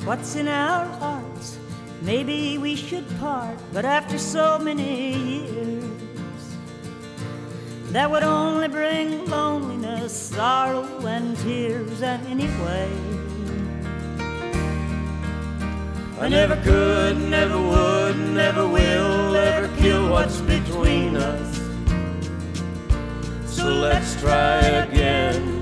what's in our hearts. Maybe we should part, but after so many years, that would only bring loneliness, sorrow, and tears. And anyway, I never could, never would, never will ever kill what's between us. So let's try again.